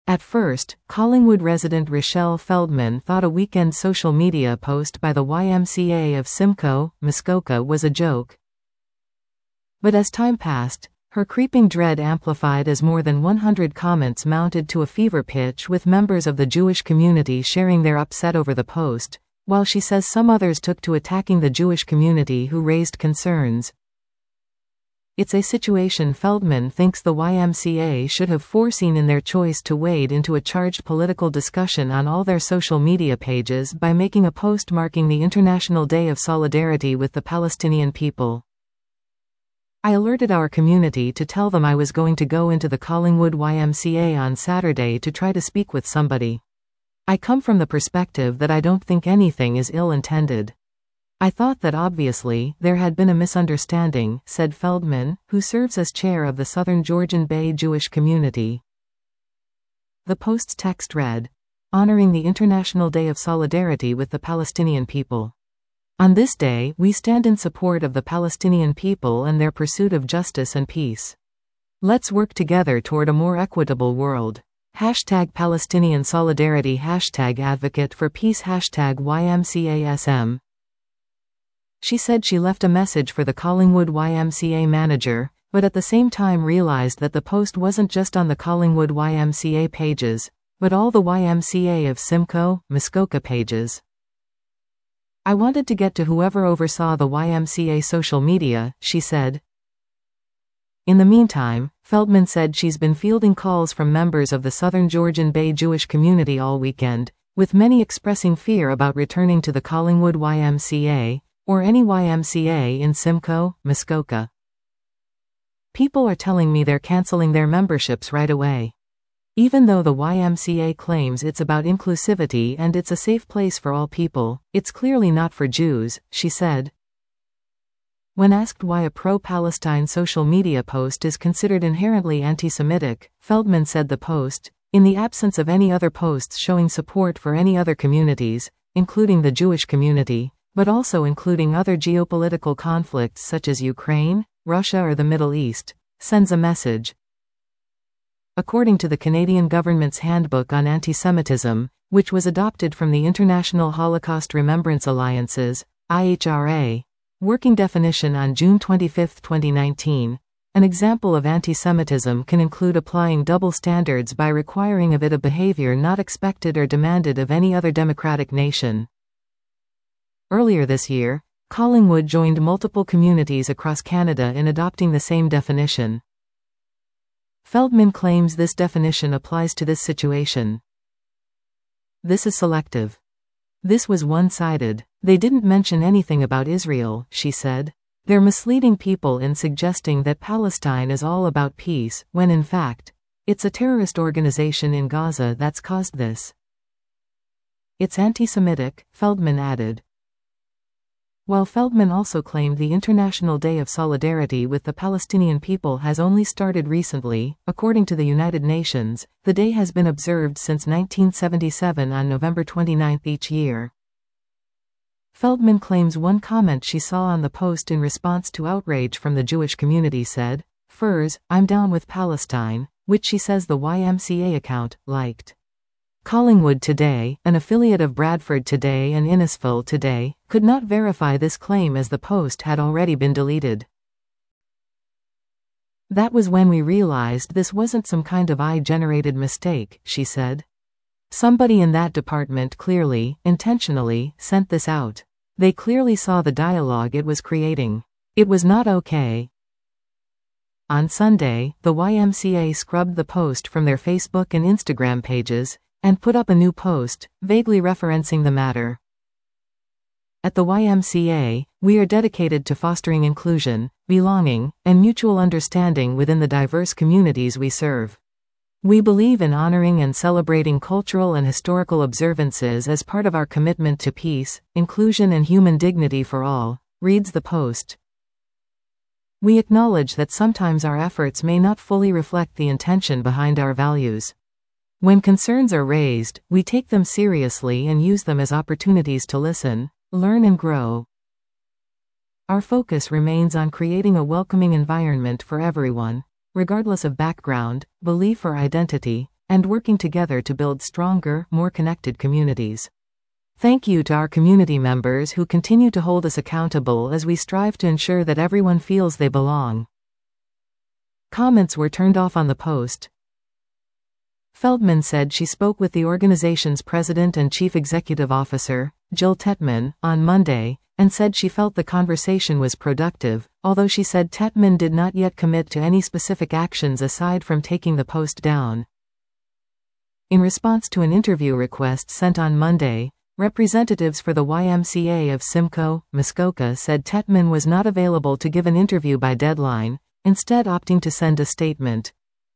At first, Collingwood resident Rochelle Feldman thought a weekend social media post by the YMCA of Simcoe, Muskoka was a joke. But as time passed, her creeping dread amplified as more than 100 comments mounted to a fever pitch, with members of the Jewish community sharing their upset over the post, while she says some others took to attacking the Jewish community who raised concerns. It's a situation Feldman thinks the YMCA should have foreseen in their choice to wade into a charged political discussion on all their social media pages by making a post marking the International Day of Solidarity with the Palestinian people. I alerted our community to tell them I was going to go into the Collingwood YMCA on Saturday to try to speak with somebody. I come from the perspective that I don't think anything is ill-intended. I thought that obviously there had been a misunderstanding, said Feldman, who serves as chair of the Southern Georgian Bay Jewish community. The post's text read, "Honoring the International Day of Solidarity with the Palestinian people. On this day, we stand in support of the Palestinian people and their pursuit of justice and peace. Let's work together toward a more equitable world. #Palestinian Solidarity #Advocate for Peace #YMCASM." She said she left a message for the Collingwood YMCA manager, but at the same time realized that the post wasn't just on the Collingwood YMCA pages, but all the YMCA of Simcoe, Muskoka pages. "I wanted to get to whoever oversaw the YMCA social media," she said. In the meantime, Feldman said she's been fielding calls from members of the Southern Georgian Bay Jewish community all weekend, with many expressing fear about returning to the Collingwood YMCA, or any YMCA in Simcoe, Muskoka. "People are telling me they're canceling their memberships right away. Even though the YMCA claims it's about inclusivity and it's a safe place for all people, it's clearly not for Jews," she said. When asked why a pro-Palestine social media post is considered inherently anti-Semitic, Feldman said the post, in the absence of any other posts showing support for any other communities, including the Jewish community, but also including other geopolitical conflicts such as Ukraine, Russia or the Middle East, sends a message. According to the Canadian government's Handbook on Anti-Semitism, which was adopted from the International Holocaust Remembrance Alliance's IHRA working definition on June 25, 2019, an example of anti-Semitism can include applying double standards by requiring of it a behavior not expected or demanded of any other democratic nation. Earlier this year, Collingwood joined multiple communities across Canada in adopting the same definition. Feldman claims this definition applies to this situation. "This is selective. This was one-sided. They didn't mention anything about Israel," she said. "They're misleading people in suggesting that Palestine is all about peace, when in fact, it's a terrorist organization in Gaza that's caused this. It's anti-Semitic," Feldman added. While Feldman also claimed the International Day of Solidarity with the Palestinian people has only started recently, according to the United Nations, the day has been observed since 1977 on November 29 each year. Feldman claims one comment she saw on the post in response to outrage from the Jewish community said, "Furs, I'm down with Palestine," which she says the YMCA account liked. Collingwood Today, an affiliate of Bradford Today and Innisfil Today, could not verify this claim as the post had already been deleted. "That was when we realized this wasn't some kind of AI-generated mistake," she said. "Somebody in that department clearly, intentionally, sent this out. They clearly saw the dialogue it was creating. It was not okay." On Sunday, the YMCA scrubbed the post from their Facebook and Instagram pages, and put up a new post, vaguely referencing the matter. "At the YMCA, we are dedicated to fostering inclusion, belonging, and mutual understanding within the diverse communities we serve. We believe in honoring and celebrating cultural and historical observances as part of our commitment to peace, inclusion and human dignity for all," reads the post. "We acknowledge that sometimes our efforts may not fully reflect the intention behind our values. When concerns are raised, we take them seriously and use them as opportunities to listen, learn and grow. Our focus remains on creating a welcoming environment for everyone, regardless of background, belief or identity, and working together to build stronger, more connected communities. Thank you to our community members who continue to hold us accountable as we strive to ensure that everyone feels they belong. Comments were turned off on the post. Feldman said she spoke with the organization's president and chief executive officer, Jill Tetman, on Monday, and said she felt the conversation was productive, although she said Tetman did not yet commit to any specific actions aside from taking the post down. In response to an interview request sent on Monday, representatives for the YMCA of Simcoe, Muskoka said Tetman was not available to give an interview by deadline, instead opting to send a statement.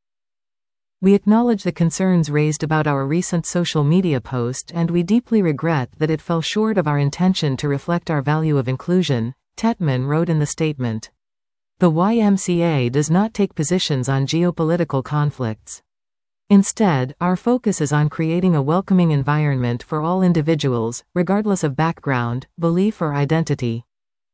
We acknowledge the concerns raised about our recent social media post and we deeply regret that it fell short of our intention to reflect our value of inclusion, Tetman wrote in the statement. The YMCA does not take positions on geopolitical conflicts. Instead, our focus is on creating a welcoming environment for all individuals, regardless of background, belief or identity.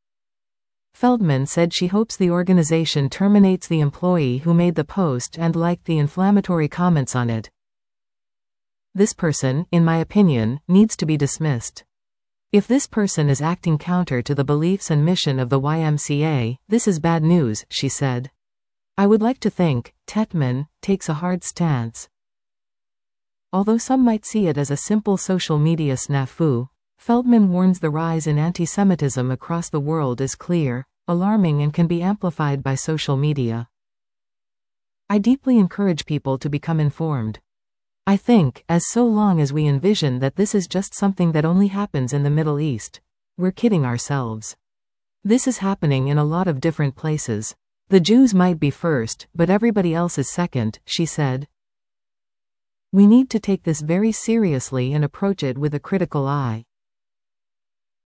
Feldman said she hopes the organization terminates the employee who made the post and liked the inflammatory comments on it. This person, in my opinion, needs to be dismissed. If this person is acting counter to the beliefs and mission of the YMCA, this is bad news, she said. I would like to think, Tetman takes a hard stance. Although some might see it as a simple social media snafu, Feldman warns the rise in anti-Semitism across the world is clear, alarming and can be amplified by social media. I deeply encourage people to become informed. I think, as so long as we envision that this is just something that only happens in the Middle East, we're kidding ourselves. This is happening in a lot of different places. The Jews might be first, but everybody else is second, she said. We need to take this very seriously and approach it with a critical eye.